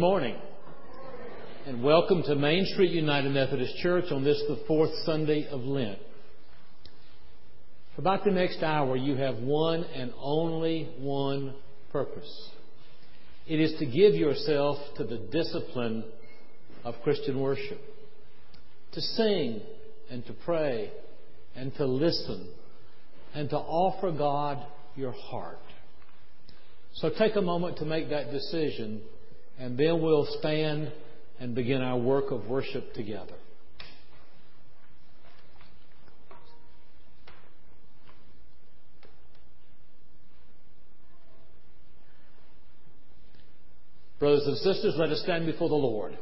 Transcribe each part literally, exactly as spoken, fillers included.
morning, and welcome to Main Street United Methodist Church on this, the fourth Sunday of Lent. For about the next hour, you have one and only one purpose. It is to give yourself to the discipline of Christian worship, to sing and to pray and to listen and to offer God your heart. So take a moment to make that decision, and then we'll stand and begin our work of worship together. Brothers and sisters, let us stand before the Lord.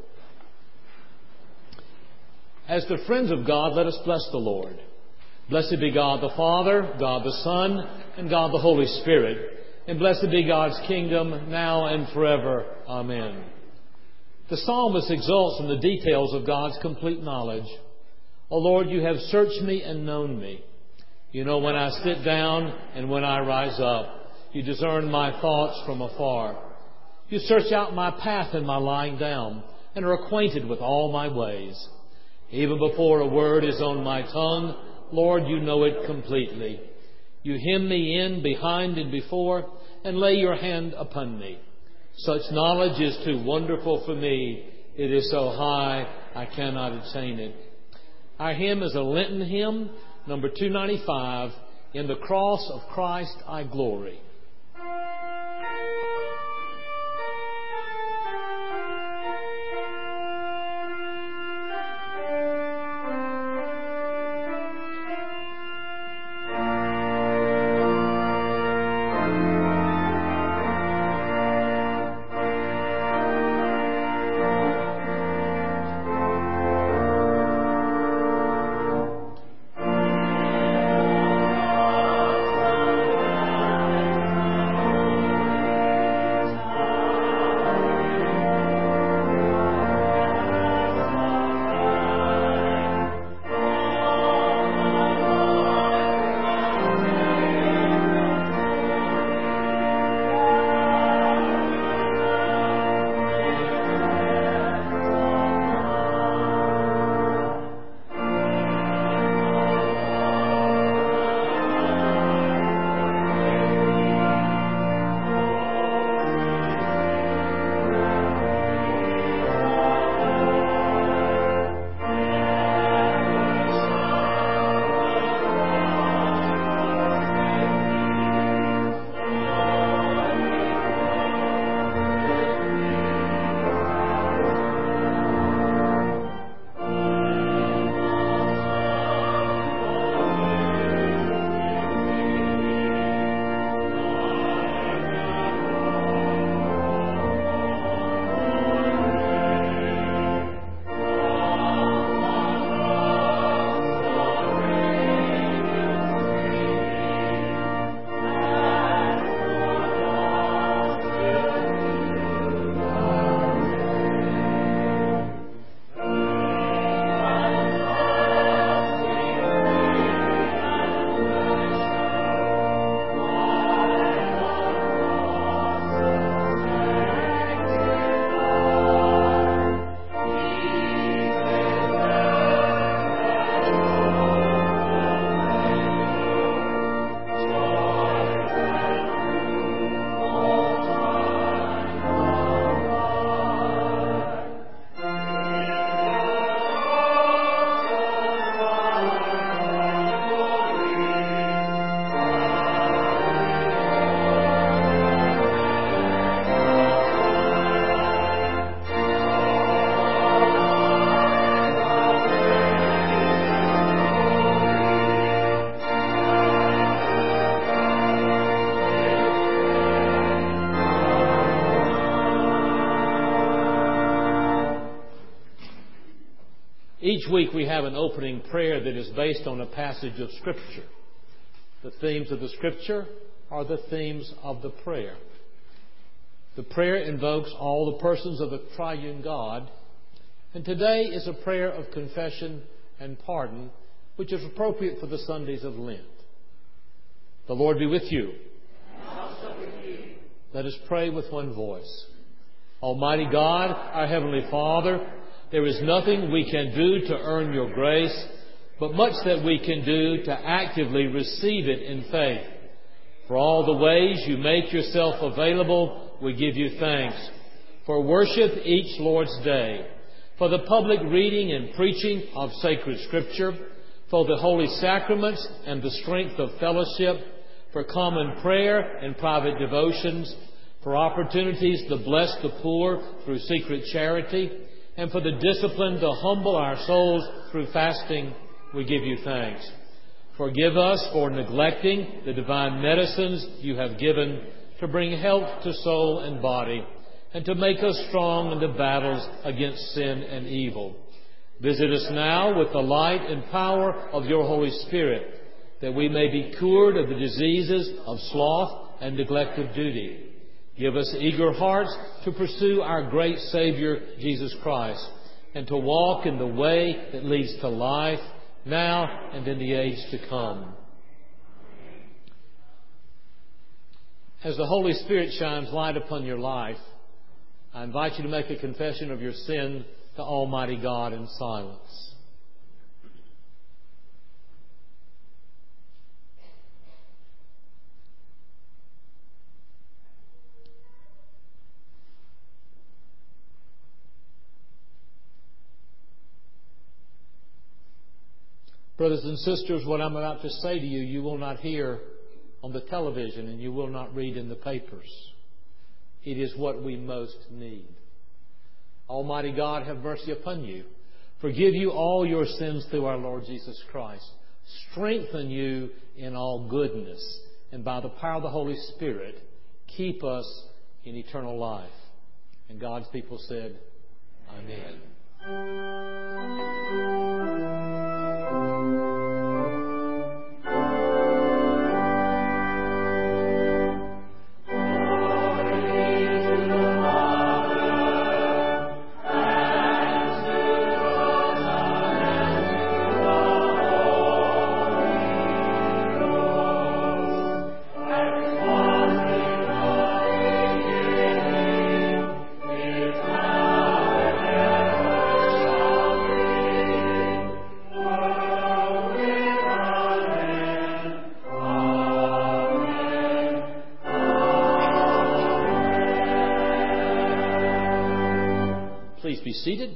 As the friends of God, let us bless the Lord. Blessed be God the Father, God the Son, and God the Holy Spirit. And blessed be God's kingdom, now and forever. Amen. The psalmist exults in the details of God's complete knowledge. O Lord, you have searched me and known me. You know when I sit down and when I rise up. You discern my thoughts from afar. You search out my path and my lying down, and are acquainted with all my ways. Even before a word is on my tongue, Lord, you know it completely. You hem me in behind and before, and lay your hand upon me. Such knowledge is too wonderful for me. It is so high, I cannot attain it. Our hymn is a Lenten hymn, number two ninety-five, In the Cross of Christ I Glory. Each week we have an opening prayer that is based on a passage of Scripture. The themes of the Scripture are the themes of the prayer. The prayer invokes all the persons of the triune God, and today is a prayer of confession and pardon, which is appropriate for the Sundays of Lent. The Lord be with you. And also with you. Let us pray with one voice. Almighty God, our Heavenly Father, there is nothing we can do to earn your grace, but much that we can do to actively receive it in faith. For all the ways you make yourself available, we give you thanks. For worship each Lord's Day, for the public reading and preaching of sacred Scripture, for the holy sacraments and the strength of fellowship, for common prayer and private devotions, for opportunities to bless the poor through secret charity, and for the discipline to humble our souls through fasting, we give you thanks. Forgive us for neglecting the divine medicines you have given to bring health to soul and body, and to make us strong in the battles against sin and evil. Visit us now with the light and power of your Holy Spirit, that we may be cured of the diseases of sloth and neglect of duty. Give us eager hearts to pursue our great Savior, Jesus Christ, and to walk in the way that leads to life, now and in the age to come. As the Holy Spirit shines light upon your life, I invite you to make a confession of your sin to Almighty God in silence. Brothers and sisters, what I'm about to say to you, you will not hear on the television and you will not read in the papers. It is what we most need. Almighty God, have mercy upon you. Forgive you all your sins through our Lord Jesus Christ. Strengthen you in all goodness. And by the power of the Holy Spirit, keep us in eternal life. And God's people said, Amen. Please be seated.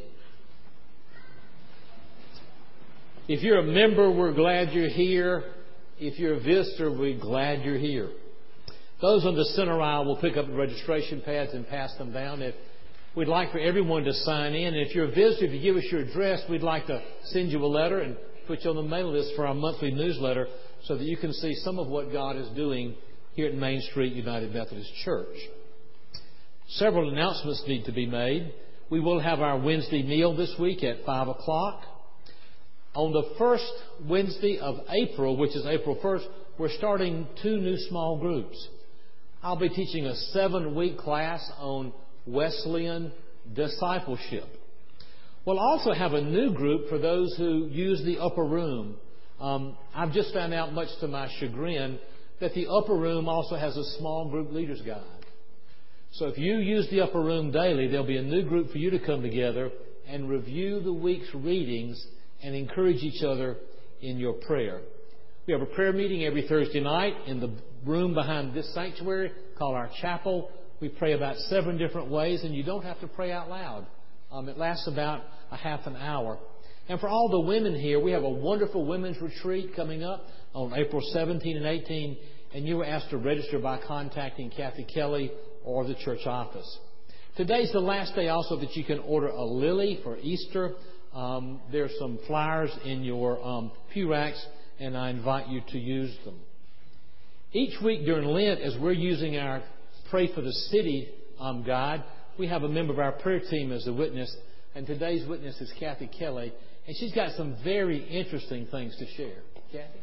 If you're a member, we're glad you're here. If you're a visitor, we're glad you're here. Those on the center aisle will pick up the registration pads and pass them down. If we'd like for everyone to sign in. And if you're a visitor, if you give us your address, we'd like to send you a letter and put you on the mailing list for our monthly newsletter so that you can see some of what God is doing here at Main Street United Methodist Church. Several announcements need to be made. We will have our Wednesday meal this week at five o'clock. On the first Wednesday of April, which is April first, we're starting two new small groups. I'll be teaching a seven-week class on Wesleyan discipleship. We'll also have a new group for those who use the upper room. Um, I've just found out, much to my chagrin, that the upper room also has a small group leader's guide. So if you use the upper room daily, there'll be a new group for you to come together and review the week's readings and encourage each other in your prayer. We have a prayer meeting every Thursday night in the room behind this sanctuary called our chapel. We pray about seven different ways, and you don't have to pray out loud. Um, it lasts about a half an hour. And for all the women here, we have a wonderful women's retreat coming up on April seventeenth and eighteenth, and you are asked to register by contacting Kathy Kelly or the church office. Today's the last day also that you can order a lily for Easter. Um, there's some flyers in your um, pew racks, and I invite you to use them. Each week during Lent, as we're using our Pray for the City um, guide, we have a member of our prayer team as a witness, and today's witness is Kathy Kelly, and she's got some very interesting things to share. Kathy?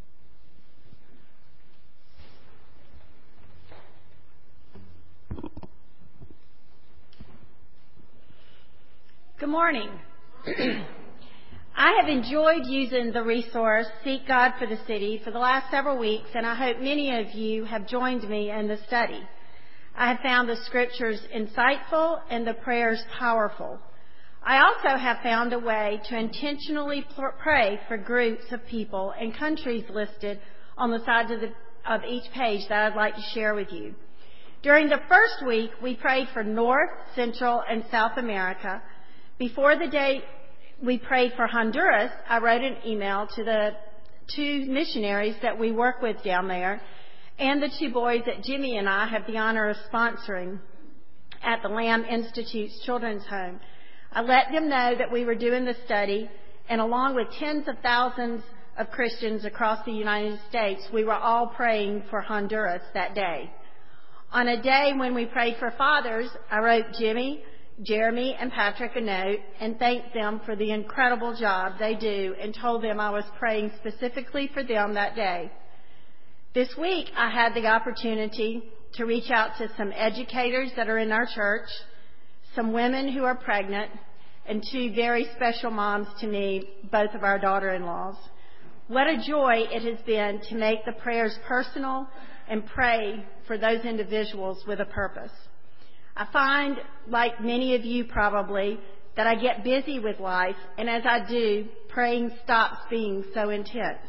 Good morning. I have enjoyed using the resource Seek God for the City for the last several weeks, and I hope many of you have joined me in the study. I have found the scriptures insightful and the prayers powerful. I also have found a way to intentionally pray for groups of people and countries listed on the sides of, the, of each page that I'd like to share with you. During the first week, we prayed for North, Central, and South America. Before the day we prayed for Honduras, I wrote an email to the two missionaries that we work with down there and the two boys that Jimmy and I have the honor of sponsoring at the Lamb Institute's Children's Home. I let them know that we were doing the study, and along with tens of thousands of Christians across the United States, we were all praying for Honduras that day. On a day when we prayed for fathers, I wrote Jimmy, Jeremy, and Patrick a note and thanked them for the incredible job they do and told them I was praying specifically for them that day. This week, I had the opportunity to reach out to some educators that are in our church, some women who are pregnant, and two very special moms to me, both of our daughter-in-laws. What a joy it has been to make the prayers personal and pray for those individuals with a purpose. I find, like many of you probably, that I get busy with life, and as I do, praying stops being so intense.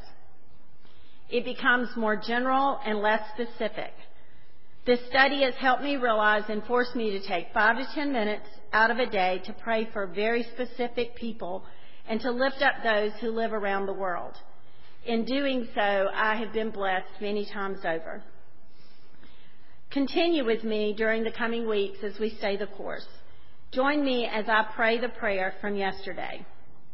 It becomes more general and less specific. This study has helped me realize and forced me to take five to ten minutes out of a day to pray for very specific people and to lift up those who live around the world. In doing so, I have been blessed many times over. Continue with me during the coming weeks as we stay the course. Join me as I pray the prayer from yesterday.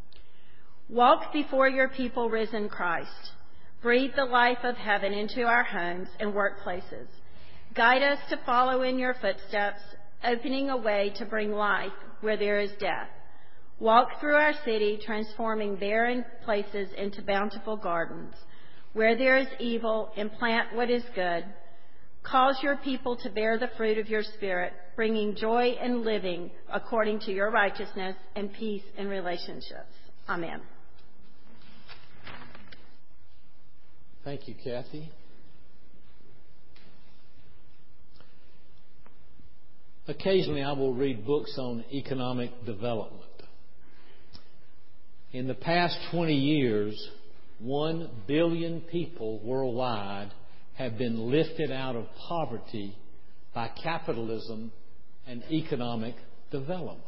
Walk before your people, risen Christ. Breathe the life of heaven into our homes and workplaces. Guide us to follow in your footsteps, opening a way to bring life where there is death. Walk through our city, transforming barren places into bountiful gardens. Where there is evil, implant what is good. Cause your people to bear the fruit of your Spirit, bringing joy and living according to your righteousness and peace in relationships. Amen. Thank you, Kathy. Occasionally I will read books on economic development. In the past twenty years, one billion people worldwide have been lifted out of poverty by capitalism and economic development.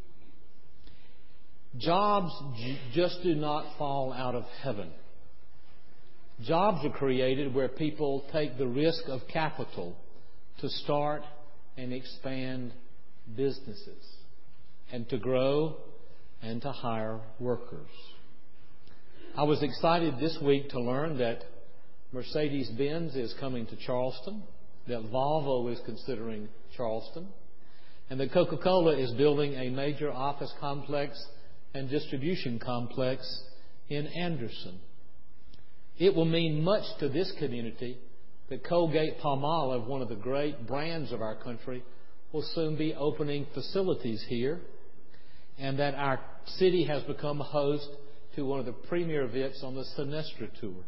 Jobs j- just do not fall out of heaven. Jobs are created where people take the risk of capital to start and expand businesses and to grow and to hire workers. I was excited this week to learn that Mercedes-Benz is coming to Charleston, that Volvo is considering Charleston, and that Coca-Cola is building a major office complex and distribution complex in Anderson. It will mean much to this community that Colgate-Palmolive, one of the great brands of our country, will soon be opening facilities here, and that our city has become a host to one of the premier events on the Sinestra Tour.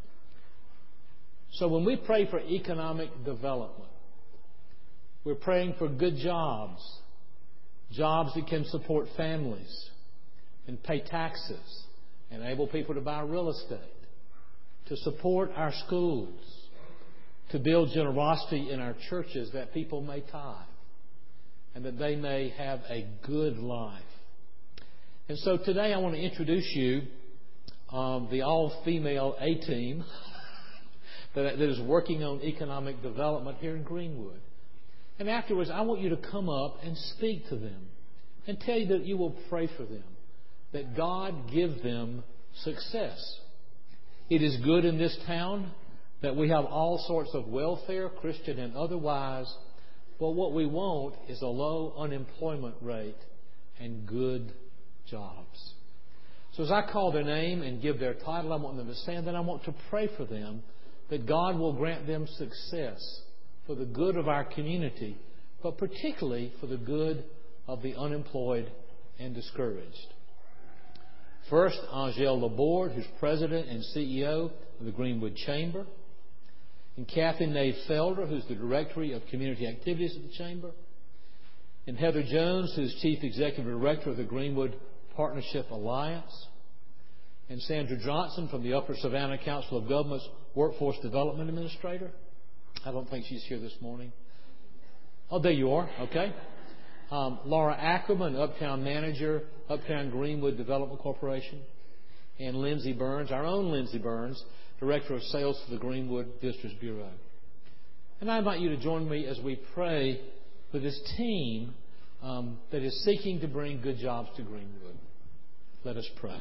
So when we pray for economic development, we're praying for good jobs, jobs that can support families and pay taxes, enable people to buy real estate, to support our schools, to build generosity in our churches that people may tithe and that they may have a good life. And so today I want to introduce you um, the all-female A-team that, that is working on economic development here in Greenwood. And afterwards, I want you to come up and speak to them and tell you that you will pray for them, that God give them success. It is good in this town that we have all sorts of welfare, Christian and otherwise, but what we want is a low unemployment rate and good jobs. So as I call their name and give their title, I want them to stand, and I want to pray for them that God will grant them success for the good of our community, but particularly for the good of the unemployed and discouraged. First, Angèle Laborde, who's President and C E O of the Greenwood Chamber. and Kathy Nave Felder, who's the Director of Community Activities at the Chamber, and Heather Jones, who's Chief Executive Director of the Greenwood Partnership Alliance, and Sandra Johnson from the Upper Savannah Council of Governments Workforce Development Administrator. I don't think she's here this morning. Oh, there you are. Okay. Um, Laura Ackerman, Uptown Manager, Uptown Greenwood Development Corporation, and Lindsay Burns, our own Lindsay Burns, Director of Sales for the Greenwood Visitors Bureau. And I invite you to join me as we pray for this team um, that is seeking to bring good jobs to Greenwood. Let us pray.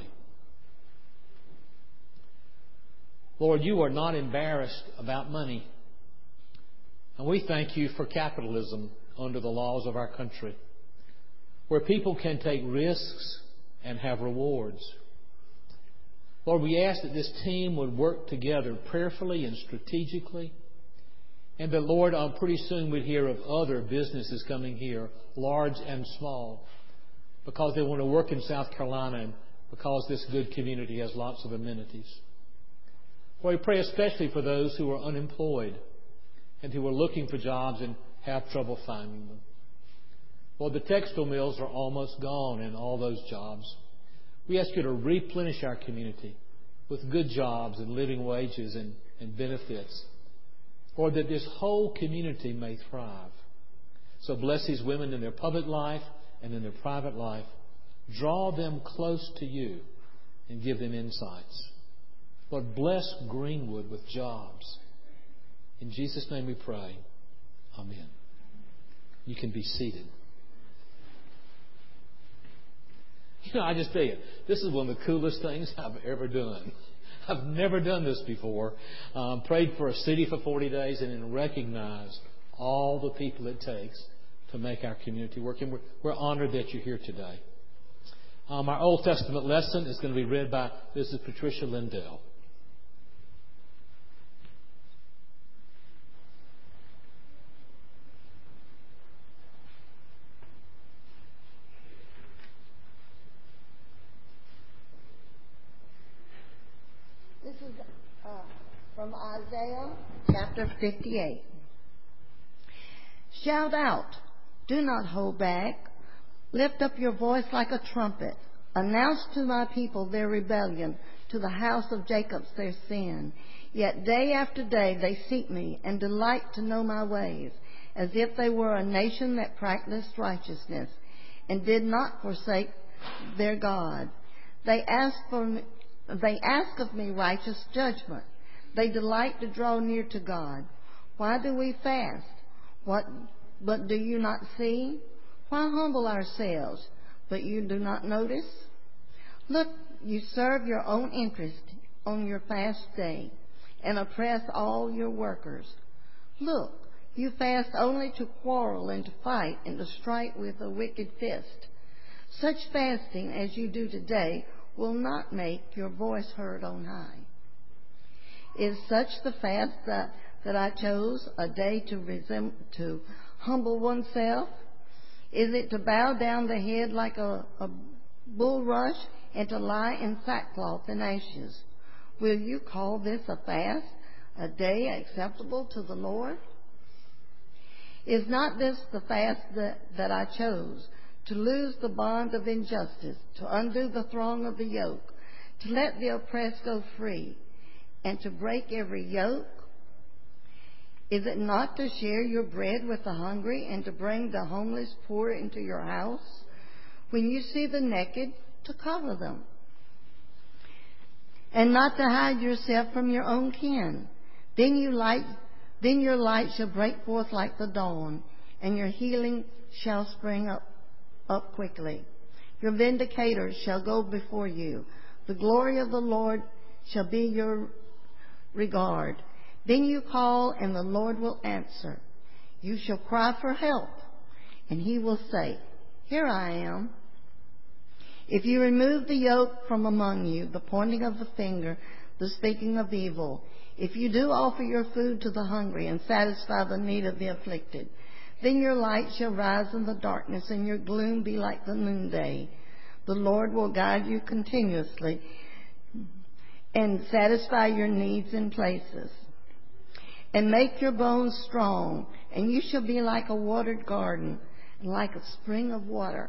Lord, you are not embarrassed about money. And we thank you for capitalism under the laws of our country, where people can take risks and have rewards. Lord, we ask that this team would work together prayerfully and strategically, and that, Lord, um, pretty soon we'd hear of other businesses coming here, large and small, because they want to work in South Carolina and because this good community has lots of amenities. Lord, we pray especially for those who are unemployed and who are looking for jobs and have trouble finding them. Lord, the textile mills are almost gone in all those jobs. We ask you to replenish our community with good jobs and living wages and, and benefits. Lord, that this whole community may thrive. So bless these women in their public life and in their private life. Draw them close to you and give them insights. Lord, bless Greenwood with jobs. In Jesus' name we pray. Amen. You can be seated. You know, I just tell you, this is one of the coolest things I've ever done. I've never done this before. Um, prayed for a city for forty days and then recognized all the people it takes to make our community work. And we're, we're honored that you're here today. Um, our Old Testament lesson is going to be read by Missus Patricia Lindell. This is uh, from Isaiah chapter fifty-eight. Shout out, do not hold back. Lift up your voice like a trumpet. Announce to my people their rebellion, to the house of Jacob their sin. Yet day after day they seek me and delight to know my ways, as if they were a nation that practiced righteousness and did not forsake their God. They ask for me, they ask of me righteous judgment. They delight to draw near to God. Why do we fast? What, but do you not see? Why humble ourselves, but you do not notice? Look, you serve your own interest on your fast day and oppress all your workers. Look, you fast only to quarrel and to fight and to strike with a wicked fist. Such fasting as you do today will not make your voice heard on high. Is such the fast that, that I chose, a day to, resem- to humble oneself? Is it to bow down the head like a, a bulrush and to lie in sackcloth and ashes? Will you call this a fast, a day acceptable to the Lord? Is not this the fast that, that I chose, to loose the bond of injustice, to undo the thong of the yoke, to let the oppressed go free, and to break every yoke? Is it not to share your bread with the hungry and to bring the homeless poor into your house? When you see the naked, to cover them, and not to hide yourself from your own kin. Then you light, then your light shall break forth like the dawn, and your healing shall spring up, up quickly. Your vindicators shall go before you. The glory of the Lord shall be your regard. Then you call, and the Lord will answer. You shall cry for help, and he will say, here I am. If you remove the yoke from among you, the pointing of the finger, the speaking of evil, if you do offer your food to the hungry and satisfy the need of the afflicted, then your light shall rise in the darkness and your gloom be like the noonday. The Lord will guide you continuously and satisfy your needs in places and make your bones strong, and you shall be like a watered garden, and like a spring of water.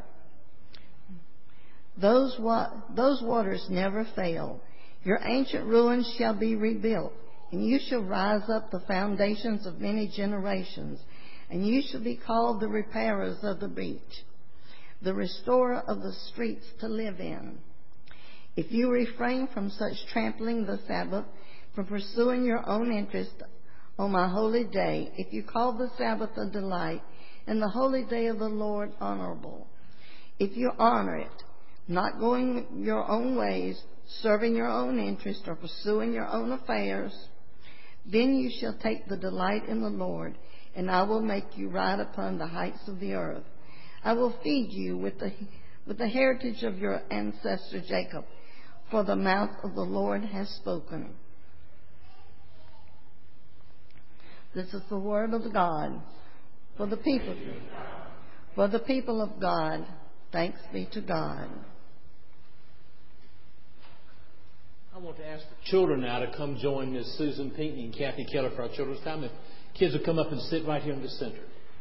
Those, wa- those waters never fail. Your ancient ruins shall be rebuilt, and you shall rise up the foundations of many generations, and you shall be called the repairers of the breach, the restorer of the streets to live in. If you refrain from such trampling the Sabbath, from pursuing your own interest on my holy day, if you call the Sabbath a delight and the holy day of the Lord honorable, if you honor it, not going your own ways, serving your own interest, or pursuing your own affairs, then you shall take the delight in the Lord, and I will make you ride upon the heights of the earth. I will feed you with the, with the heritage of your ancestor Jacob, for the mouth of the Lord has spoken. This is the word of God for the people, for the people of God. Thanks be to God. I want to ask the children now to come join Miss Susan Pinckney and Kathy Keller for our children's time. If kids will come up and sit right here in the center.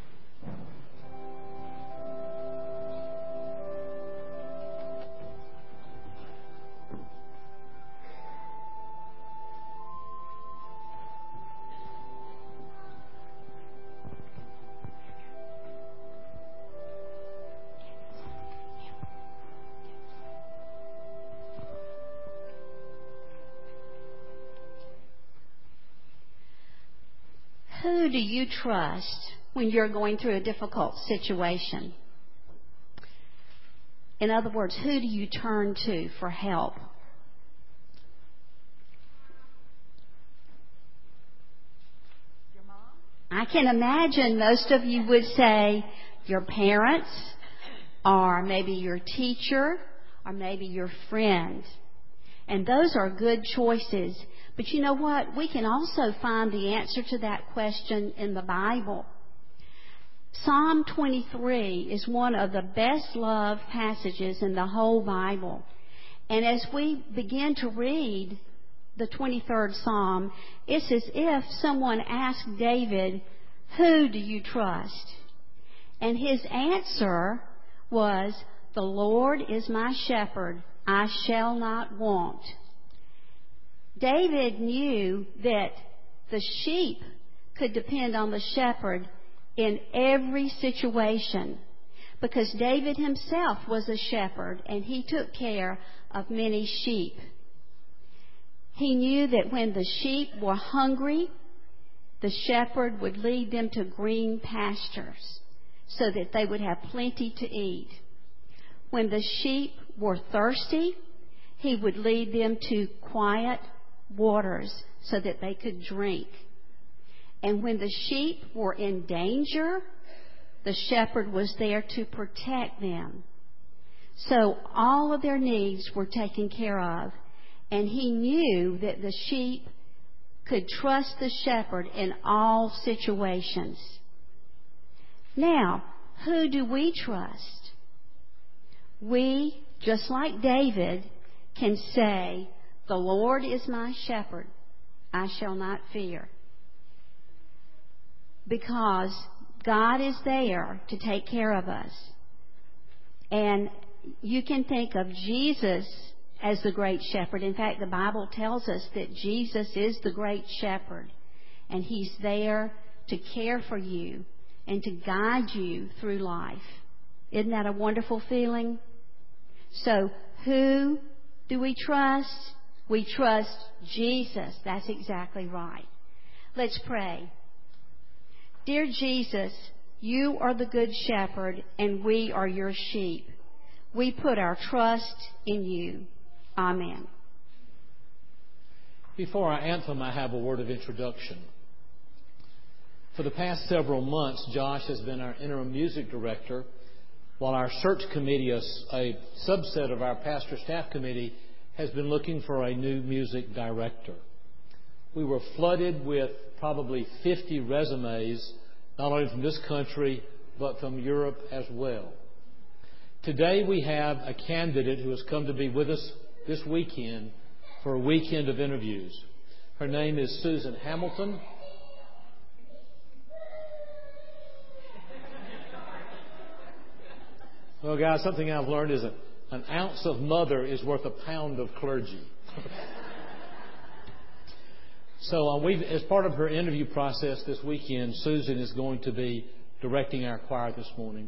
Who do you trust when you're going through a difficult situation? In other words, who do you turn to for help? Your mom? I can imagine most of you would say your parents, or maybe your teacher, or maybe your friend. And those are good choices. But you know what? We can also find the answer to that question in the Bible. Psalm twenty-three is one of the best loved passages in the whole Bible. And as we begin to read the twenty-third Psalm, it's as if someone asked David, "Who do you trust?" And his answer was, "The Lord is my shepherd, I shall not want." David knew that the sheep could depend on the shepherd in every situation, because David himself was a shepherd and he took care of many sheep. He knew that when the sheep were hungry, the shepherd would lead them to green pastures so that they would have plenty to eat. When the sheep were thirsty, he would lead them to quiet waters so that they could drink. And when the sheep were in danger, the shepherd was there to protect them. So all of their needs were taken care of. And he knew that the sheep could trust the shepherd in all situations. Now, who do we trust? We, just like David, can say, "The Lord is my shepherd, I shall not fear." Because God is there to take care of us. And you can think of Jesus as the great shepherd. In fact, the Bible tells us that Jesus is the great shepherd. And He's there to care for you and to guide you through life. Isn't that a wonderful feeling? So, who do we trust? We trust Jesus. That's exactly right. Let's pray. Dear Jesus, you are the good shepherd and we are your sheep. We put our trust in you. Amen. Before our anthem, I have a word of introduction. For the past several months, Josh has been our interim music director, while our search committee, a, a subset of our pastor staff committee, has been looking for a new music director. We were flooded with probably fifty resumes, not only from this country, but from Europe as well. Today we have a candidate who has come to be with us this weekend for a weekend of interviews. Her name is Susan Hamilton. Well, guys, something I've learned is that an ounce of mother is worth a pound of clergy. So uh, we've, as part of her interview process this weekend, Susan is going to be directing our choir this morning.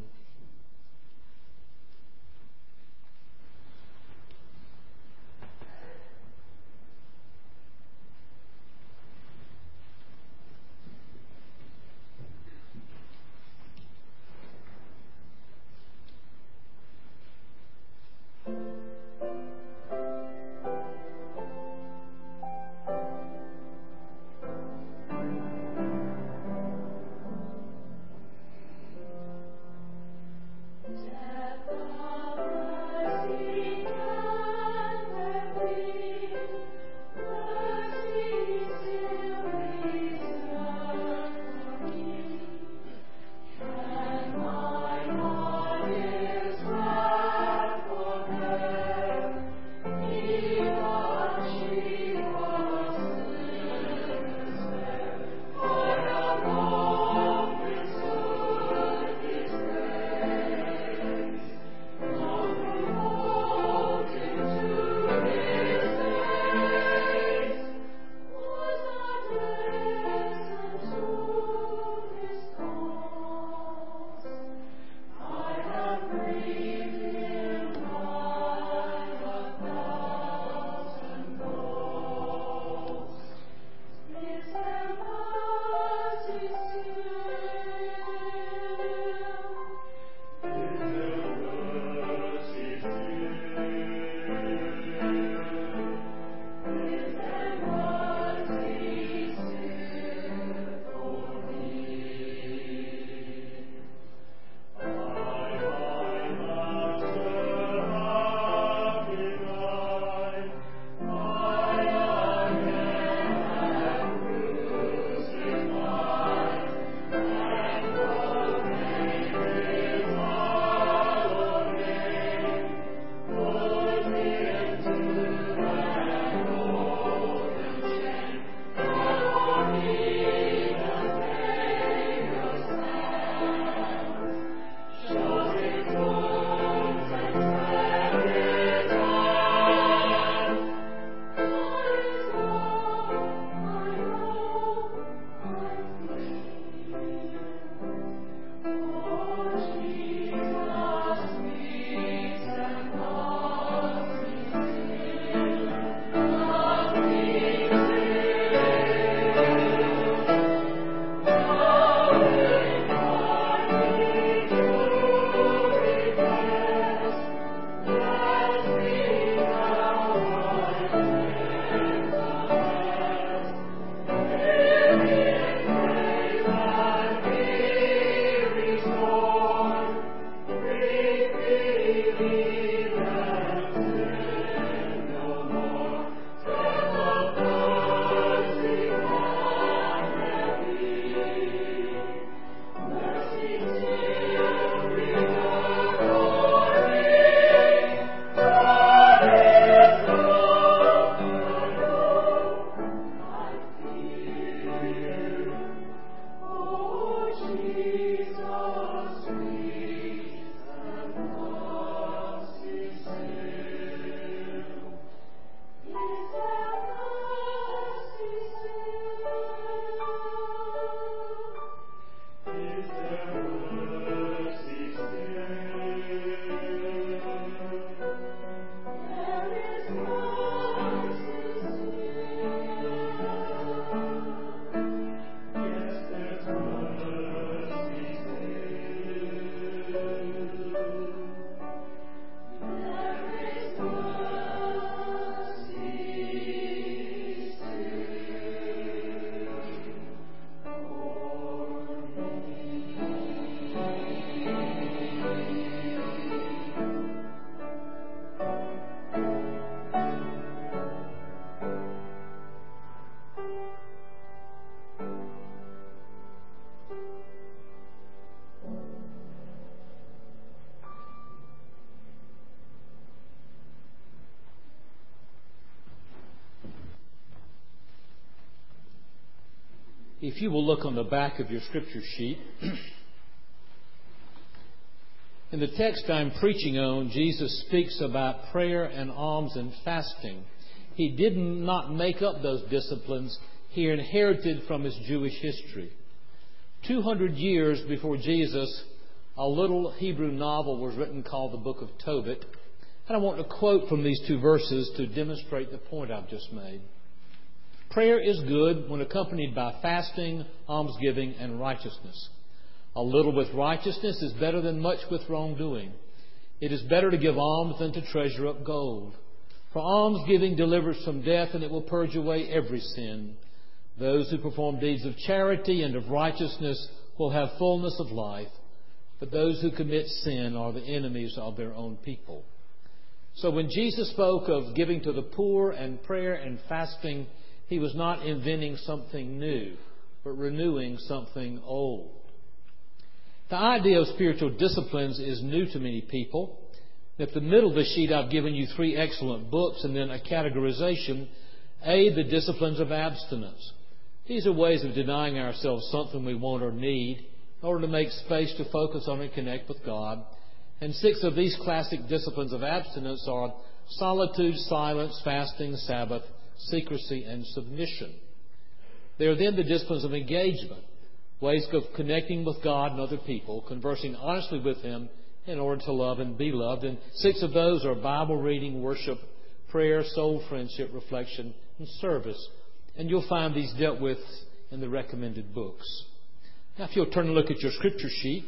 If you will look on the back of your scripture sheet In the text I'm preaching on, Jesus speaks about prayer and alms and fasting. He did not make up those disciplines. He inherited from his Jewish history. Two hundred years before Jesus, a little Hebrew novel was written called the Book of Tobit. And I want to quote from these two verses to demonstrate the point I've just made. Prayer is good when accompanied by fasting, almsgiving, and righteousness. A little with righteousness is better than much with wrongdoing. It is better to give alms than to treasure up gold. For almsgiving delivers from death, and it will purge away every sin. Those who perform deeds of charity and of righteousness will have fullness of life, but those who commit sin are the enemies of their own people. So when Jesus spoke of giving to the poor and prayer and fasting, he was not inventing something new, but renewing something old. The idea of spiritual disciplines is new to many people. At the middle of the sheet, I've given you three excellent books and then a categorization. A, the disciplines of abstinence. These are ways of denying ourselves something we want or need in order to make space to focus on and connect with God. And six of these classic disciplines of abstinence are solitude, silence, fasting, Sabbath, secrecy, and submission. They are then the disciplines of engagement, ways of connecting with God and other people, conversing honestly with Him in order to love and be loved. And six of those are Bible reading, worship, prayer, soul friendship, reflection, and service. And you'll find these dealt with in the recommended books. Now, if you'll turn and look at your scripture sheet,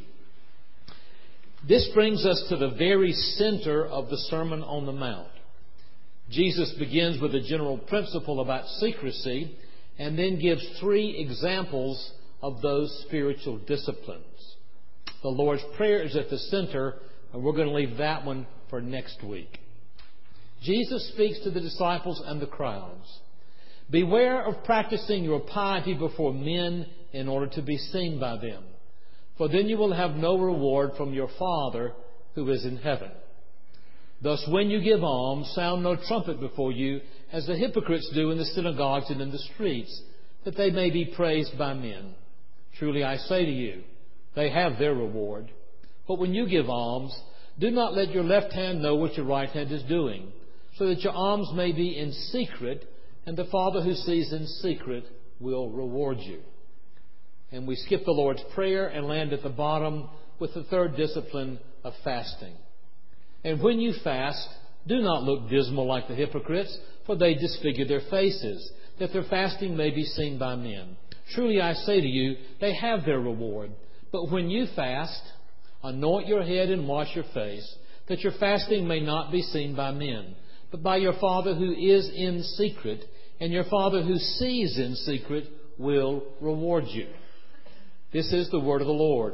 this brings us to the very center of the Sermon on the Mount. Jesus begins with a general principle about secrecy and then gives three examples of those spiritual disciplines. The Lord's Prayer is at the center, and we're going to leave that one for next week. Jesus speaks to the disciples and the crowds. Beware of practicing your piety before men in order to be seen by them, for then you will have no reward from your Father who is in heaven. Thus, when you give alms, sound no trumpet before you, as the hypocrites do in the synagogues and in the streets, that they may be praised by men. Truly I say to you, they have their reward. But when you give alms, do not let your left hand know what your right hand is doing, so that your alms may be in secret, and the Father who sees in secret will reward you. And we skip the Lord's Prayer and land at the bottom with the third discipline of fasting. And when you fast, do not look dismal like the hypocrites, for they disfigure their faces, that their fasting may be seen by men. Truly I say to you, they have their reward. But when you fast, anoint your head and wash your face, that your fasting may not be seen by men, but by your Father who is in secret, and your Father who sees in secret will reward you. This is the word of the Lord.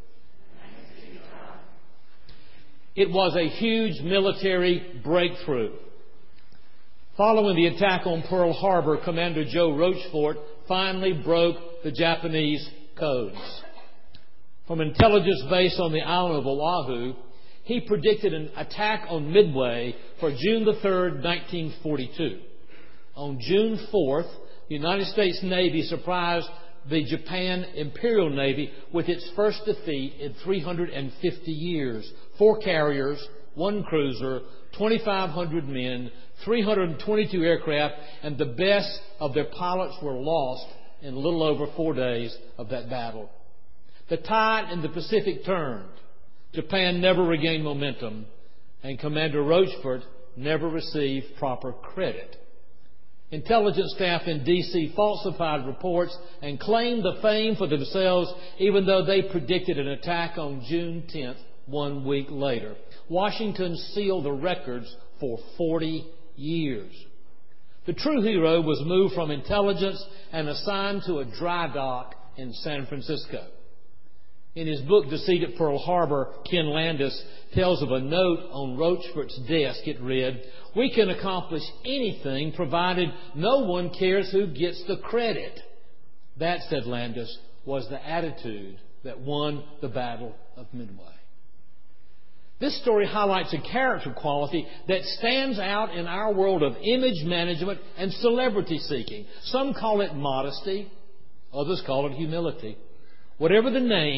It was a huge military breakthrough. Following the attack on Pearl Harbor, Commander Joe Rochefort finally broke the Japanese codes. From an intelligence base on the island of Oahu, he predicted an attack on Midway for June the third, nineteen forty-two. On June fourth, the United States Navy surprised the Japan Imperial Navy with its first defeat in three hundred fifty years. Four carriers, one cruiser, twenty-five hundred men, three hundred twenty-two aircraft, and the best of their pilots were lost in a little over four days of that battle. The tide in the Pacific turned. Japan never regained momentum, and Commander Rochefort never received proper credit. Intelligence staff in D C falsified reports and claimed the fame for themselves, even though they predicted an attack on June tenth, one week later. Washington sealed the records for forty years. The true hero was moved from intelligence and assigned to a dry dock in San Francisco. In his book, Deceit at Pearl Harbor, Ken Landis tells of a note on Rochefort's desk. It read, "We can accomplish anything provided no one cares who gets the credit." That, said Landis, was the attitude that won the Battle of Midway. This story highlights a character quality that stands out in our world of image management and celebrity seeking. Some call it modesty, others call it humility. Whatever the name,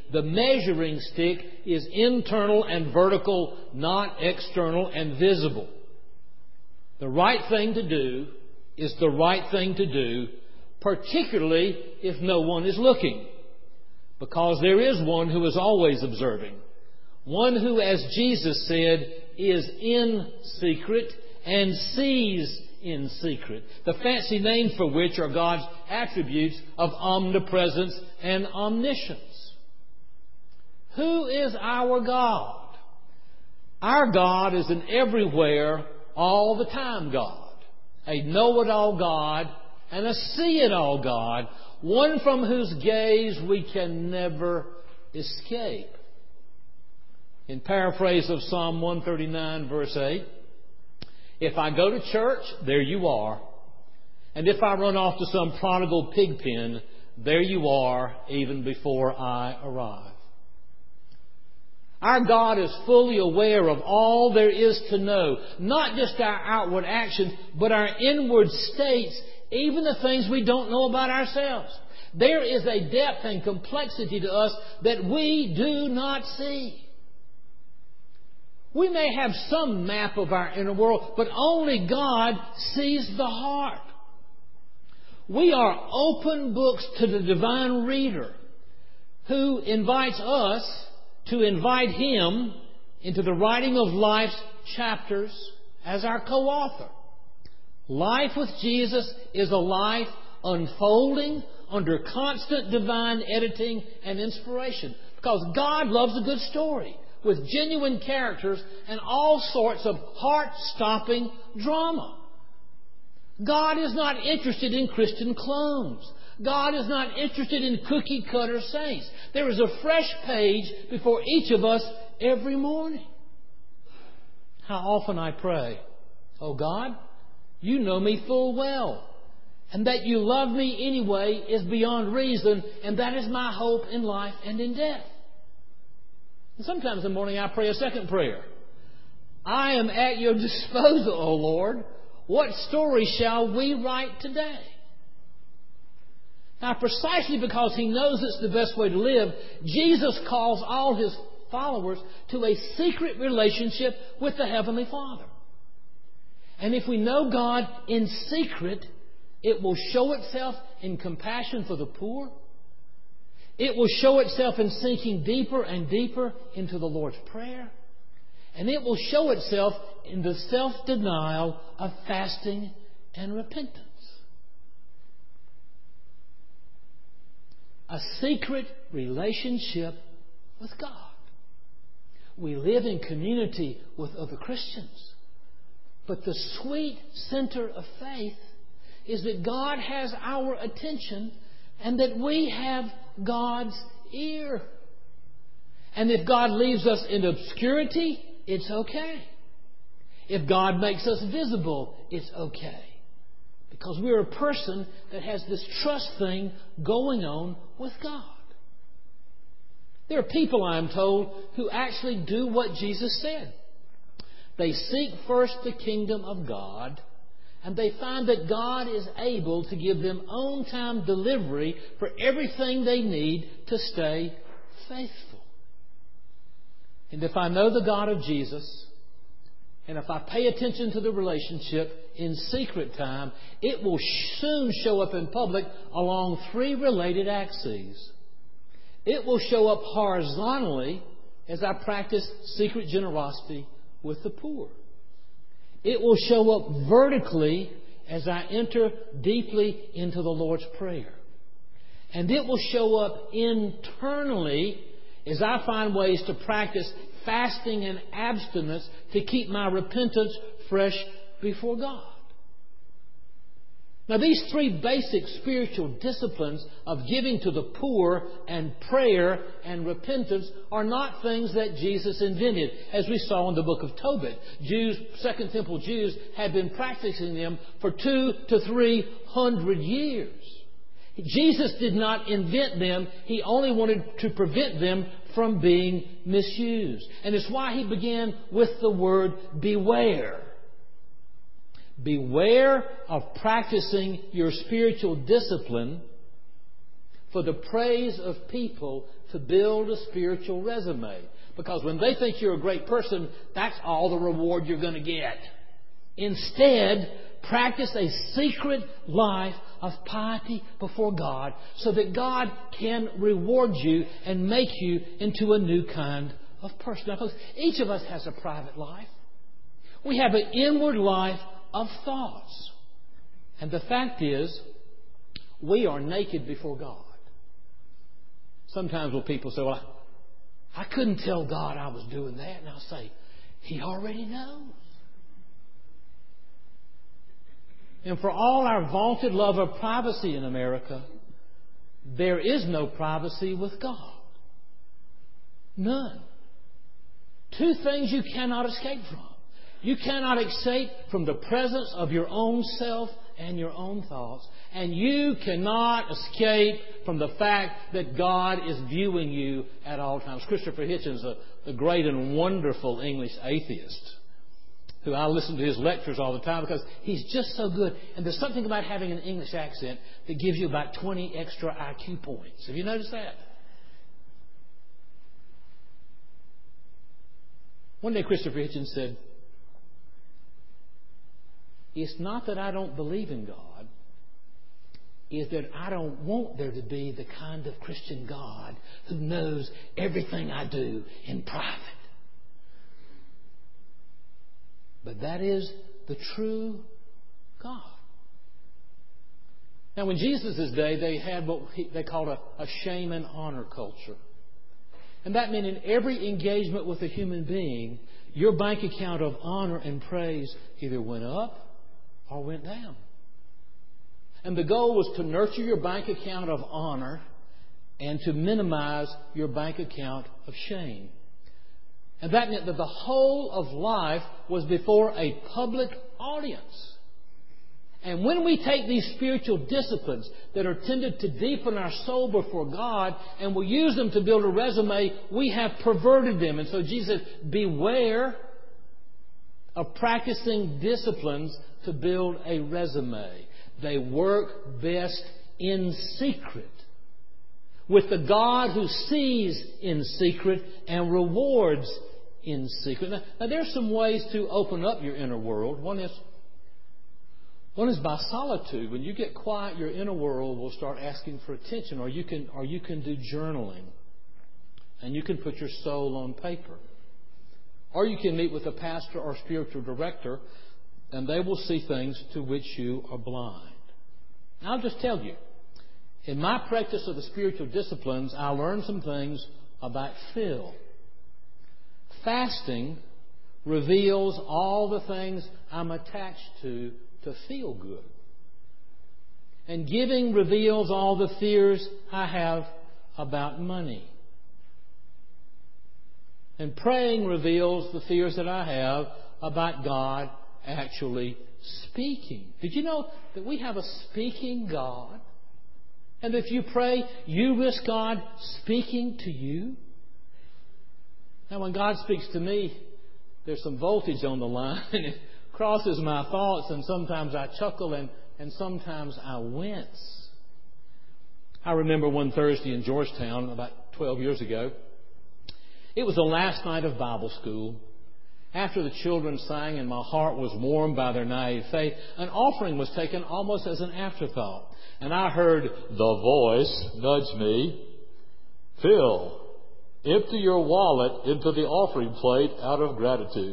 The measuring stick is internal and vertical, not external and visible. The right thing to do is the right thing to do, particularly if no one is looking. Because there is one who is always observing. One who, as Jesus said, is in secret and sees in secret. The fancy name for which are God's attributes of omnipresence and omniscience. Who is our God? Our God is an everywhere, all the time God. A know-it-all God and a see-it-all God. One from whose gaze we can never escape. In paraphrase of Psalm one thirty-nine, verse eight, if I go to church, there you are. And if I run off to some prodigal pig pen, there you are even before I arrive. Our God is fully aware of all there is to know, not just our outward actions, but our inward states, even the things we don't know about ourselves. There is a depth and complexity to us that we do not see. We may have some map of our inner world, but only God sees the heart. We are open books to the divine reader who invites us to invite Him into the writing of life's chapters as our co-author. Life with Jesus is a life unfolding under constant divine editing and inspiration, because God loves a good story with genuine characters and all sorts of heart-stopping drama. God is not interested in Christian clones. God is not interested in cookie-cutter saints. There is a fresh page before each of us every morning. How often I pray, oh God, you know me full well. And that you love me anyway is beyond reason, and that is my hope in life and in death. And sometimes in the morning I pray a second prayer. I am at your disposal, O Lord. What story shall we write today? Now, precisely because He knows it's the best way to live, Jesus calls all His followers to a secret relationship with the Heavenly Father. And if we know God in secret, it will show itself in compassion for the poor. It will show itself in sinking deeper and deeper into the Lord's Prayer. And it will show itself in the self-denial of fasting and repentance. A secret relationship with God. We live in community with other Christians. But the sweet center of faith is that God has our attention and that we have God's ear. And if God leaves us in obscurity, it's okay. If God makes us visible, it's okay. Because we're a person that has this trust thing going on with God. There are people, I am told, who actually do what Jesus said. They seek first the kingdom of God, and they find that God is able to give them on-time delivery for everything they need to stay faithful. And if I know the God of Jesus, and if I pay attention to the relationship in secret time, it will soon show up in public along three related axes. It will show up horizontally as I practice secret generosity with the poor. It will show up vertically as I enter deeply into the Lord's Prayer. And it will show up internally as I find ways to practice fasting and abstinence to keep my repentance fresh before God. Now, these three basic spiritual disciplines of giving to the poor and prayer and repentance are not things that Jesus invented. As we saw in the book of Tobit, Jews, Second Temple Jews had been practicing them for two to three hundred years. Jesus did not invent them. He only wanted to prevent them from being misused. And it's why He began with the word beware. Beware of practicing your spiritual discipline for the praise of people to build a spiritual resume. Because when they think you're a great person, that's all the reward you're going to get. Instead, practice a secret life of piety before God so that God can reward you and make you into a new kind of person. Now, folks, each of us has a private life. We have an inward life of thoughts. And the fact is, we are naked before God. Sometimes when people say, well, I couldn't tell God I was doing that. And I'll say, He already knows. And for all our vaunted love of privacy in America, there is no privacy with God. None. Two things you cannot escape from. You cannot escape from the presence of your own self and your own thoughts. And you cannot escape from the fact that God is viewing you at all times. Christopher Hitchens, the, the great and wonderful English atheist, who I listen to his lectures all the time because he's just so good. And there's something about having an English accent that gives you about twenty extra I Q points. Have you noticed that? One day Christopher Hitchens said, it's not that I don't believe in God. It's that I don't want there to be the kind of Christian God who knows everything I do in private. But that is the true God. Now, in Jesus' day, they had what they called a, a shame and honor culture. And that meant in every engagement with a human being, your bank account of honor and praise either went up or went down. And the goal was to nurture your bank account of honor and to minimize your bank account of shame. And that meant that the whole of life was before a public audience. And when we take these spiritual disciplines that are tended to deepen our soul before God and we use them to build a resume, we have perverted them. And so Jesus said, beware of practicing disciplines to build a resume. They work best in secret with the God who sees in secret and rewards in secret. Now, now there are some ways to open up your inner world. One is one is by solitude. When you get quiet, your inner world will start asking for attention. Or you can or you can do journaling, and you can put your soul on paper. Or you can meet with a pastor or spiritual director, and they will see things to which you are blind. Now, I'll just tell you, in my practice of the spiritual disciplines, I learned some things about Phil. Fasting reveals all the things I'm attached to to feel good. And giving reveals all the fears I have about money. And praying reveals the fears that I have about God actually speaking. Did you know that we have a speaking God? And if you pray, you risk God speaking to you? Now, when God speaks to me, there's some voltage on the line, and it crosses my thoughts, and sometimes I chuckle, and, and sometimes I wince. I remember one Thursday in Georgetown, about twelve years ago. It was the last night of Bible school. After the children sang and my heart was warmed by their naive faith, an offering was taken almost as an afterthought. And I heard the voice nudge me, Phil, empty your wallet into the offering plate out of gratitude.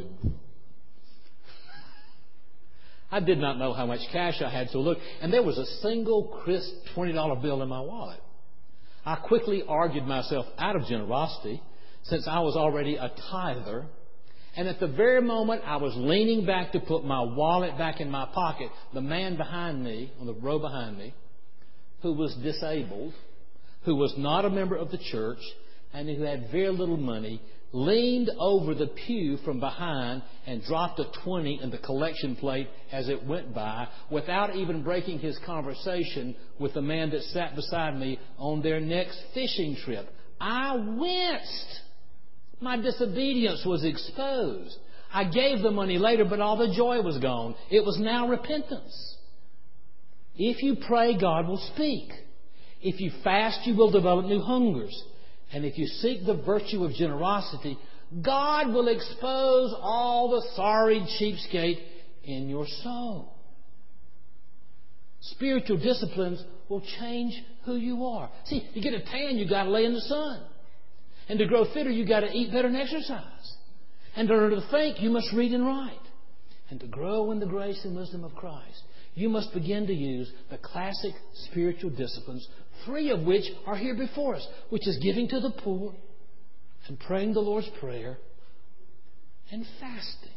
I did not know how much cash I had, so look, and there was a single crisp twenty dollar bill in my wallet. I quickly argued myself out of generosity, since I was already a tither. And at the very moment I was leaning back to put my wallet back in my pocket, the man behind me, on the row behind me, who was disabled, who was not a member of the church, and who had very little money, leaned over the pew from behind and dropped a twenty in the collection plate as it went by, without even breaking his conversation with the man that sat beside me on their next fishing trip. I winced. My disobedience was exposed. I gave the money later, but all the joy was gone. It was now repentance. If you pray, God will speak. If you fast, you will develop new hungers. And if you seek the virtue of generosity, God will expose all the sorry cheapskate in your soul. Spiritual disciplines will change who you are. See, to get a tan, you got to lay in the sun. And to grow fitter, you got to eat better and exercise. And to learn to think, you must read and write. And to grow in the grace and wisdom of Christ, you must begin to use the classic spiritual disciplines, three of which are here before us, which is giving to the poor and praying the Lord's Prayer and fasting.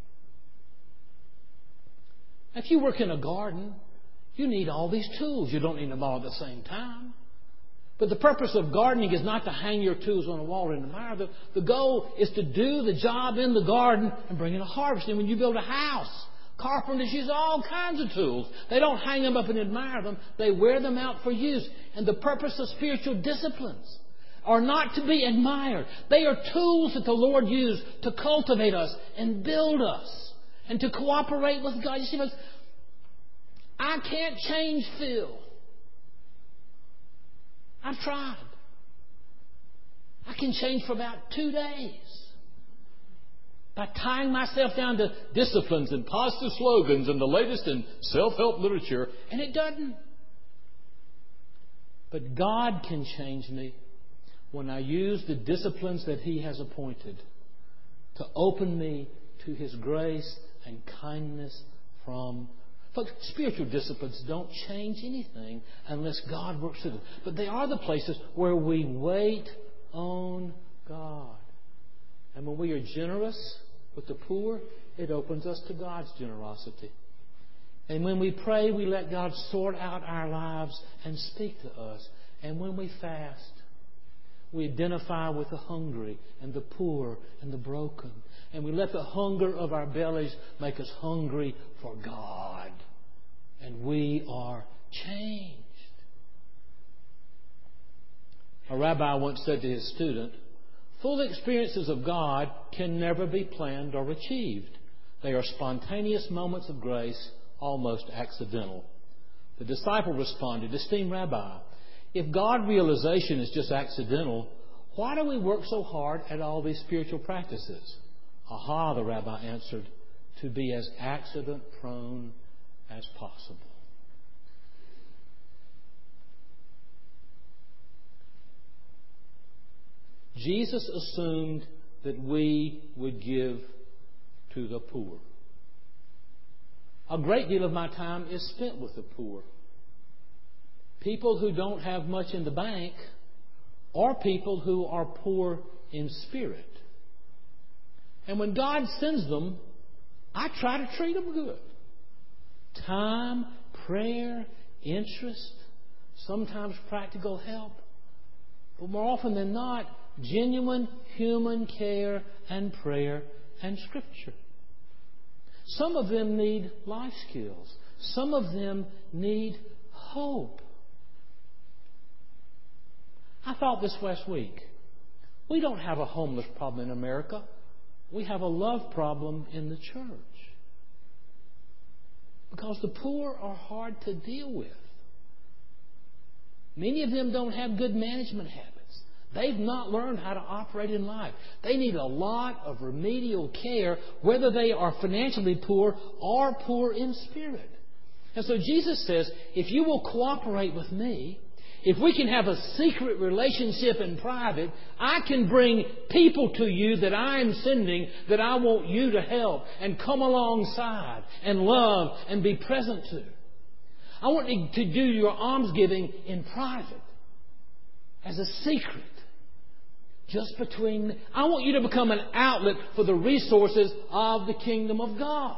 If you work in a garden, you need all these tools. You don't need them all at the same time. But the purpose of gardening is not to hang your tools on a wall or in the mire. The, the goal is to do the job in the garden and bring in a harvest. And when you build a house, carpenters use all kinds of tools. They don't hang them up and admire them. They wear them out for use. And the purpose of spiritual disciplines are not to be admired. They are tools that the Lord used to cultivate us and build us and to cooperate with God. You see, folks, I can't change Phil. I've tried. I can change for about two days by tying myself down to disciplines and positive slogans and the latest in self-help literature, and it doesn't. But God can change me when I use the disciplines that He has appointed to open me to His grace and kindness from Folks, spiritual disciplines don't change anything unless God works through them. But they are the places where we wait on God. And when we are generous with the poor, it opens us to God's generosity. And when we pray, we let God sort out our lives and speak to us. And when we fast, we identify with the hungry and the poor and the broken. And we let the hunger of our bellies make us hungry for God. And we are changed. A rabbi once said to his student, "Full experiences of God can never be planned or achieved. They are spontaneous moments of grace, almost accidental." The disciple responded, "Esteemed Rabbi, if God realization is just accidental, why do we work so hard at all these spiritual practices?" "Aha," the rabbi answered, "to be as accident prone as possible." Jesus assumed that we would give to the poor. A great deal of my time is spent with the poor. People who don't have much in the bank, or people who are poor in spirit. And when God sends them, I try to treat them good. Time, prayer, interest, sometimes practical help. But more often than not, genuine human care and prayer and Scripture. Some of them need life skills. Some of them need hope. I thought this last week, we don't have a homeless problem in America. We have a love problem in the church. Because the poor are hard to deal with. Many of them don't have good management habits. They've not learned how to operate in life. They need a lot of remedial care, whether they are financially poor or poor in spirit. And so Jesus says, if you will cooperate with me, if we can have a secret relationship in private, I can bring people to you that I'm sending that I want you to help and come alongside and love and be present to. I want you to do your almsgiving in private, as a secret, just between. I want you to become an outlet for the resources of the kingdom of God.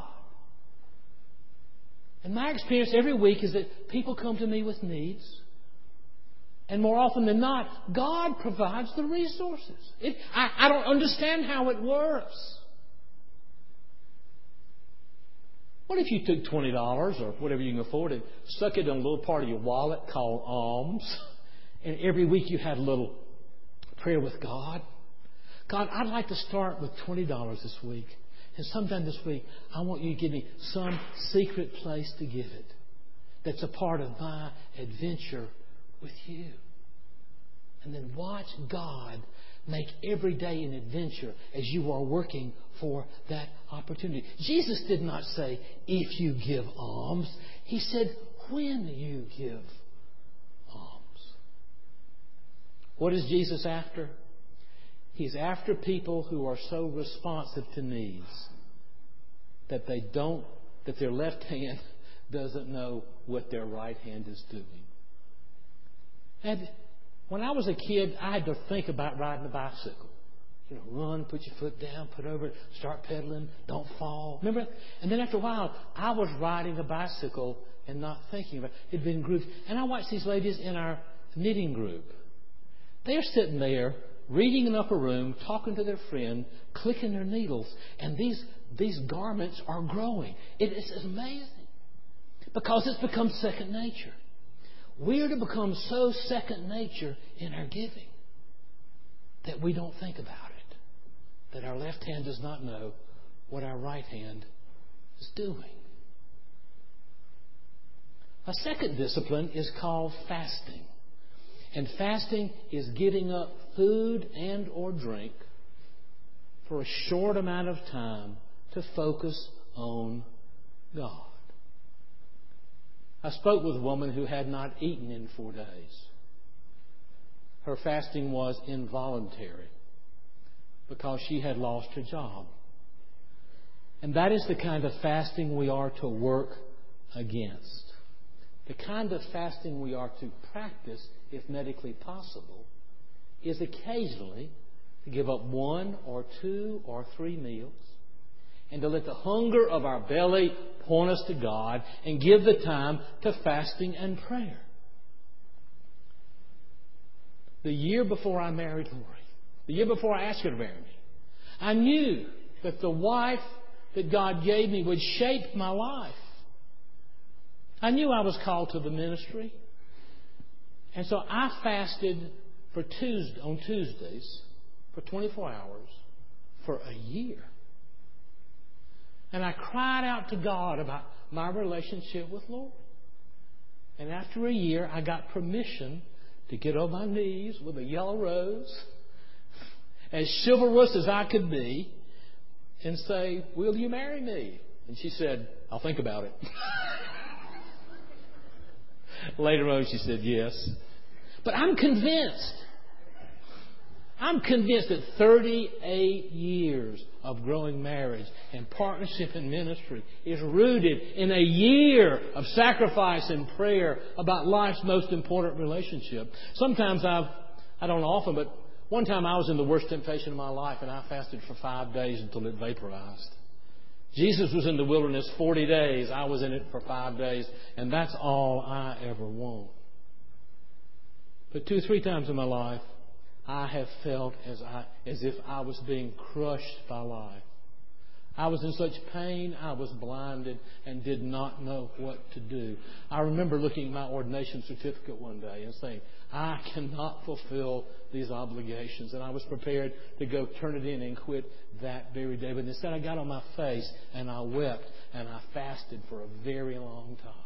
And my experience every week is that people come to me with needs. And more often than not, God provides the resources. It, I, I don't understand how it works. What if you took twenty dollars or whatever you can afford and stuck it in a little part of your wallet called alms, and every week you had a little prayer with God? God, I'd like to start with twenty dollars this week. And sometime this week, I want you to give me some secret place to give it that's a part of my adventure with you. And then watch God make every day an adventure as you are working for that opportunity. Jesus did not say, if you give alms. He said, when you give alms. What is Jesus after? He's after people who are so responsive to needs that they don't, that their left hand doesn't know what their right hand is doing. And when I was a kid, I had to think about riding a bicycle. You know, run, put your foot down, put over it, start pedaling, don't fall. Remember? And then after a while, I was riding a bicycle and not thinking about it. It'd been groups. And I watched these ladies in our knitting group. They're sitting there, reading in an upper room, talking to their friend, clicking their needles. And these, these garments are growing. It is amazing. Because it's become second nature. We're to become so second nature in our giving that we don't think about it. That our left hand does not know what our right hand is doing. A second discipline is called fasting. And fasting is giving up food and or drink for a short amount of time to focus on God. I spoke with a woman who had not eaten in four days. Her fasting was involuntary because she had lost her job. And that is the kind of fasting we are to work against. The kind of fasting we are to practice, if medically possible, is occasionally to give up one or two or three meals and to let the hunger of our belly point us to God and give the time to fasting and prayer. The year before I married Lori, the year before I asked her to marry me, I knew that the wife that God gave me would shape my life. I knew I was called to the ministry. And so I fasted for Tuesday, on Tuesdays for twenty-four hours for a year. And I cried out to God about my relationship with Lord. And after a year, I got permission to get on my knees with a yellow rose, as chivalrous as I could be, and say, will you marry me? And she said, I'll think about it. Later on, she said yes. But I'm convinced. I'm convinced that thirty-eight years of growing marriage and partnership in ministry is rooted in a year of sacrifice and prayer about life's most important relationship. Sometimes I've, I don't often, but one time I was in the worst temptation of my life and I fasted for five days until it vaporized. Jesus was in the wilderness forty days. I was in it for five days. And that's all I ever want. But two, three times in my life, I have felt as I, as if I was being crushed by life. I was in such pain, I was blinded and did not know what to do. I remember looking at my ordination certificate one day and saying, I cannot fulfill these obligations. And I was prepared to go turn it in and quit that very day. But instead I got on my face and I wept and I fasted for a very long time.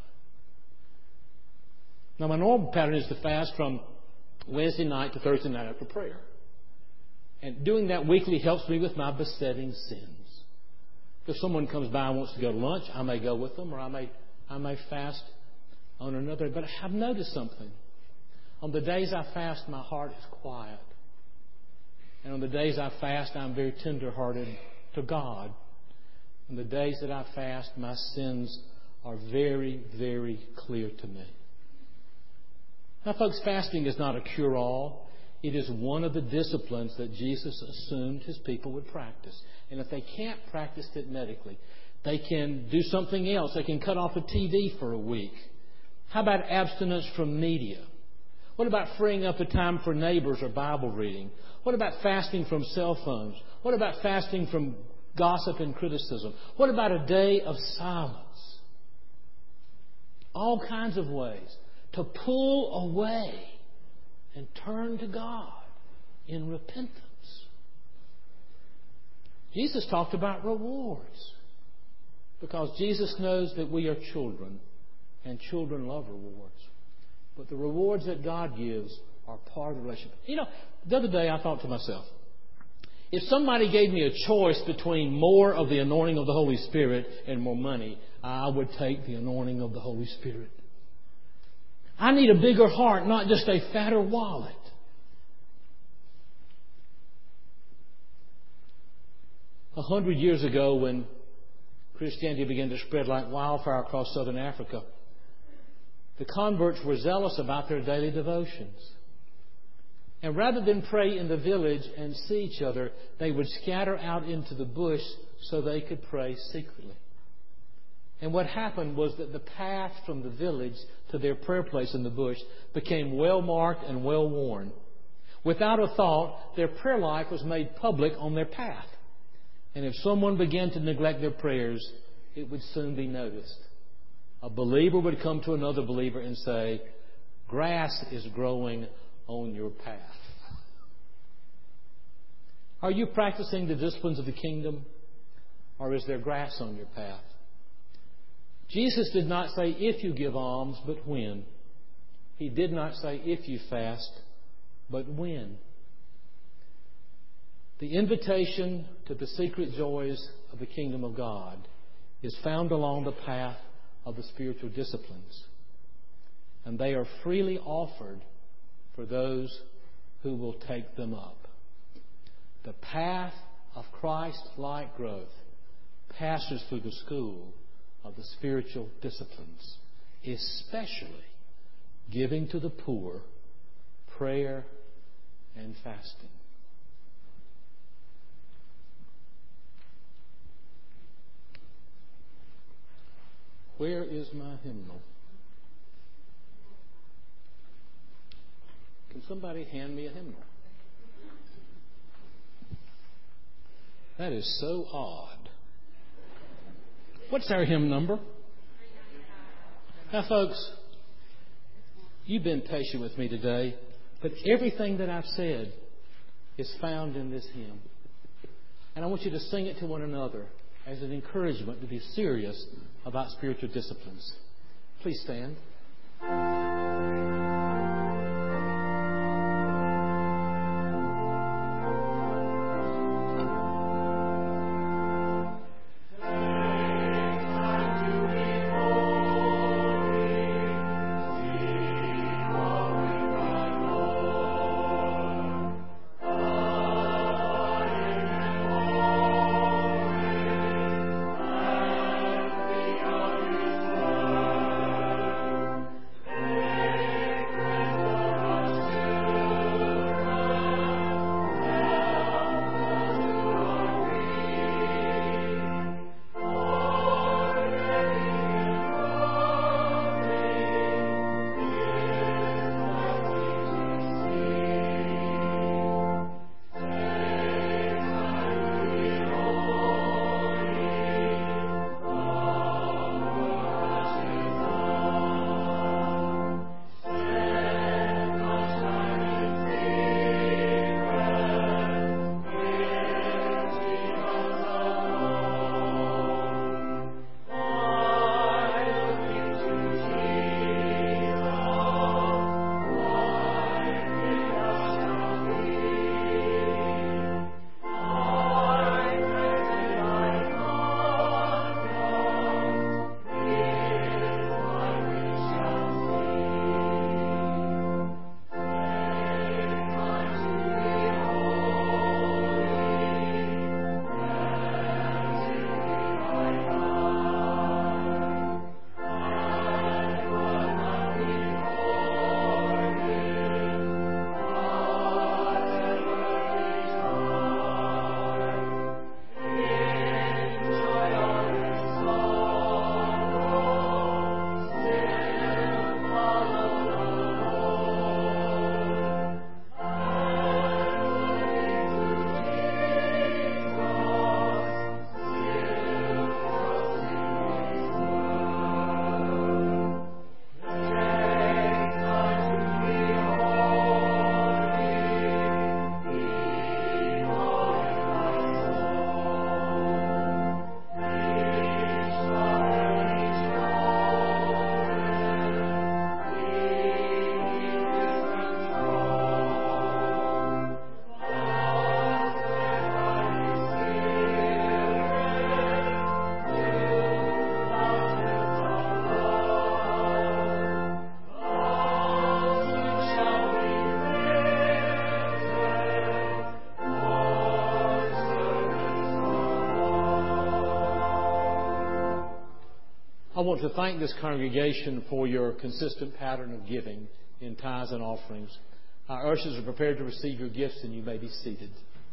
Now my normal pattern is to fast from Wednesday night to Thursday night after prayer. And doing that weekly helps me with my besetting sins. If someone comes by and wants to go to lunch, I may go with them, or I may I may fast on another. But I've noticed something. On the days I fast, my heart is quiet. And on the days I fast, I'm very tender-hearted to God. On the days that I fast, my sins are very, very clear to me. Now, folks, fasting is not a cure-all. It is one of the disciplines that Jesus assumed His people would practice. And if they can't practice it medically, they can do something else. They can cut off the T V for a week. How about abstinence from media? What about freeing up the time for neighbors or Bible reading? What about fasting from cell phones? What about fasting from gossip and criticism? What about a day of silence? All kinds of ways to pull away and turn to God in repentance. Jesus talked about rewards because Jesus knows that we are children and children love rewards. But the rewards that God gives are part of the relationship. You know, the other day I thought to myself, if somebody gave me a choice between more of the anointing of the Holy Spirit and more money, I would take the anointing of the Holy Spirit. I need a bigger heart, not just a fatter wallet. A hundred years ago, when Christianity began to spread like wildfire across southern Africa, the converts were zealous about their daily devotions. And rather than pray in the village and see each other, they would scatter out into the bush so they could pray secretly. And what happened was that the path from the village to their prayer place in the bush became well marked and well worn. Without a thought, their prayer life was made public on their path. And if someone began to neglect their prayers, it would soon be noticed. A believer would come to another believer and say, "Grass is growing on your path." Are you practicing the disciplines of the kingdom, or is there grass on your path? Jesus did not say if you give alms, but when. He did not say if you fast, but when. The invitation to the secret joys of the kingdom of God is found along the path of the spiritual disciplines. And they are freely offered for those who will take them up. The path of Christ-like growth passes through the school of the spiritual disciplines, especially giving to the poor, prayer, and fasting. Where is my hymnal? Can somebody hand me a hymnal? That is so odd. What's our hymn number? Now, folks, you've been patient with me today, but everything that I've said is found in this hymn. And I want you to sing it to one another as an encouragement to be serious about spiritual disciplines. Please stand. Thank I want to thank this congregation for your consistent pattern of giving in tithes and offerings. Our ushers are prepared to receive your gifts, and you may be seated.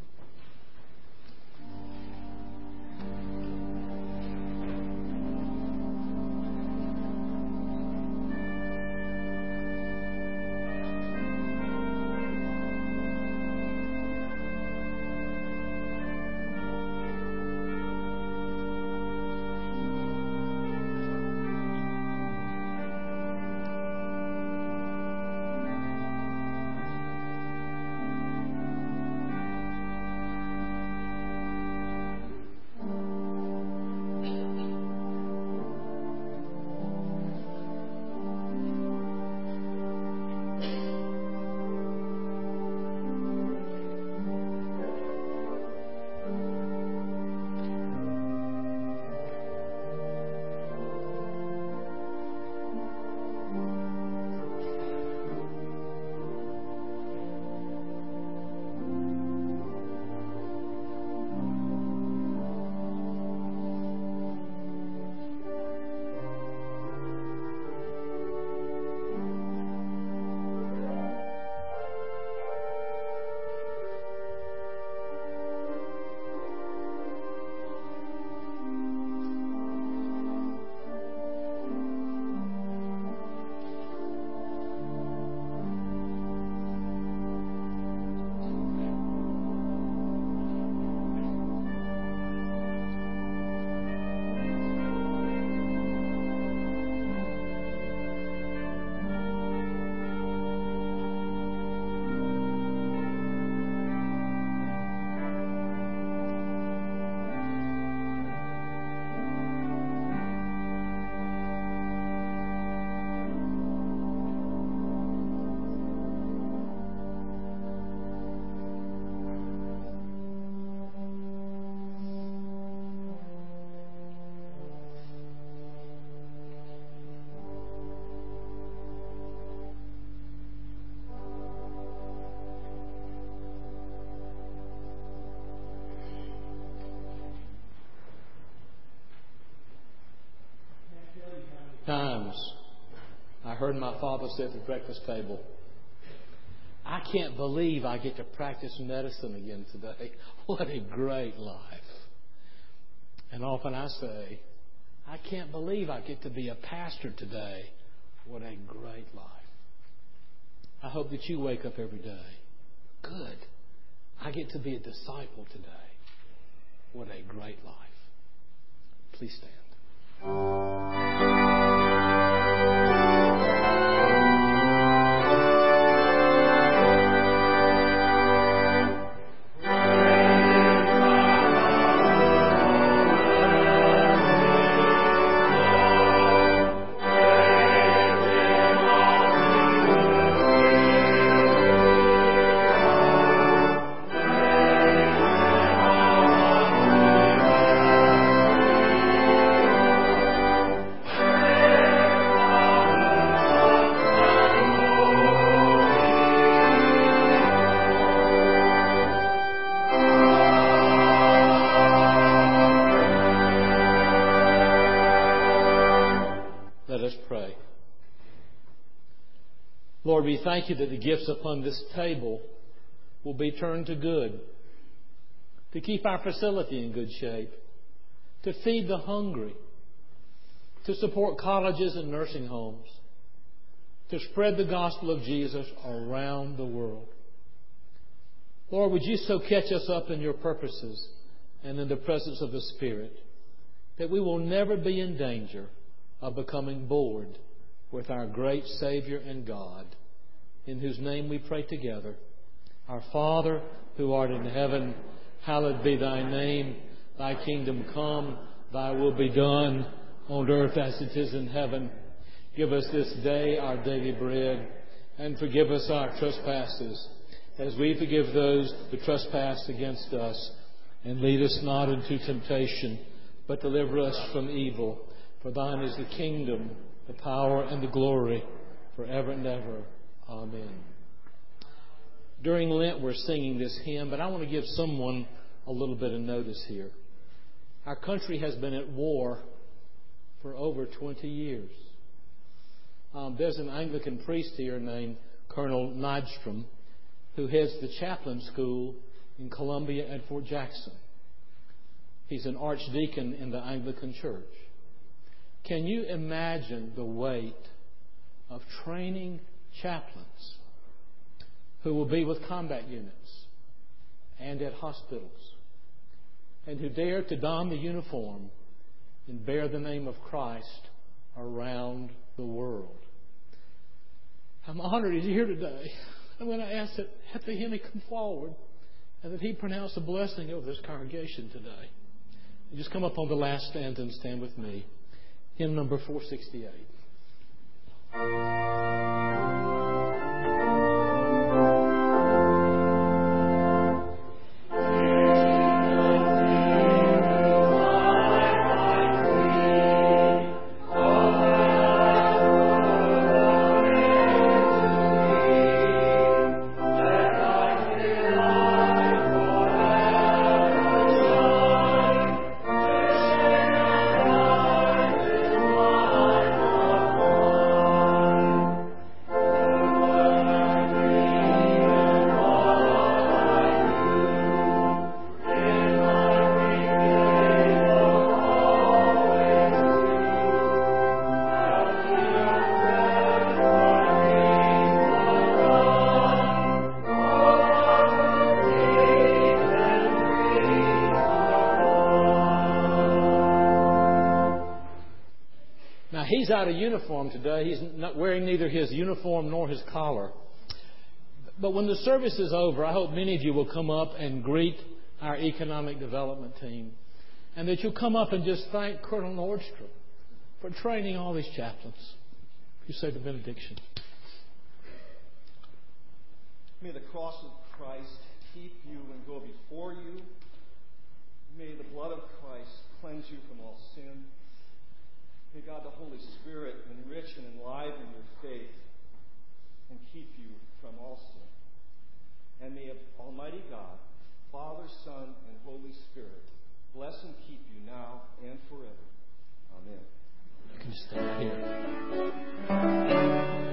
Times I heard my father say at the breakfast table, I can't believe I get to practice medicine again today. What a great life. And often I say, I can't believe I get to be a pastor today. What a great life. I hope that you wake up every day. Good. I get to be a disciple today. What a great life. Please stand. Lord, we thank you that the gifts upon this table will be turned to good, to keep our facility in good shape, to feed the hungry, to support colleges and nursing homes, to spread the gospel of Jesus around the world. Lord, would you so catch us up in your purposes and in the presence of the Spirit that we will never be in danger of becoming bored with our great Savior and God, in whose name we pray together. Our Father, who art in heaven, hallowed be thy name. Thy kingdom come, thy will be done on earth as it is in heaven. Give us this day our daily bread, and forgive us our trespasses, as we forgive those who trespass against us. And lead us not into temptation, but deliver us from evil. For thine is the kingdom, the power, and the glory, forever and ever. Amen. During Lent, we're singing this hymn, but I want to give someone a little bit of notice here. Our country has been at war for over twenty years. Um, there's an Anglican priest here named Colonel Nydstrom who heads the chaplain school in Columbia at Fort Jackson. He's an archdeacon in the Anglican Church. Can you imagine the weight of training chaplains who will be with combat units and at hospitals and who dare to don the uniform and bear the name of Christ around the world? I'm honored he's here today. I'm going to ask that Heather Henry come forward and that he pronounce a blessing over this congregation today. You just come up on the last stanza and stand with me. Hymn number four sixty-eight. He's out of uniform today. He's not wearing neither his uniform nor his collar. But when the service is over, I hope many of you will come up and greet our economic development team. And that you'll come up and just thank Colonel Nordstrom for training all these chaplains. You say the benediction. May the cross of Christ keep you and go before you. May the blood of Christ cleanse you from all sin. May God the Holy Spirit enrich and enliven your faith and keep you from all sin. And may Almighty God, Father, Son, and Holy Spirit bless and keep you now and forever. Amen. You can stand here.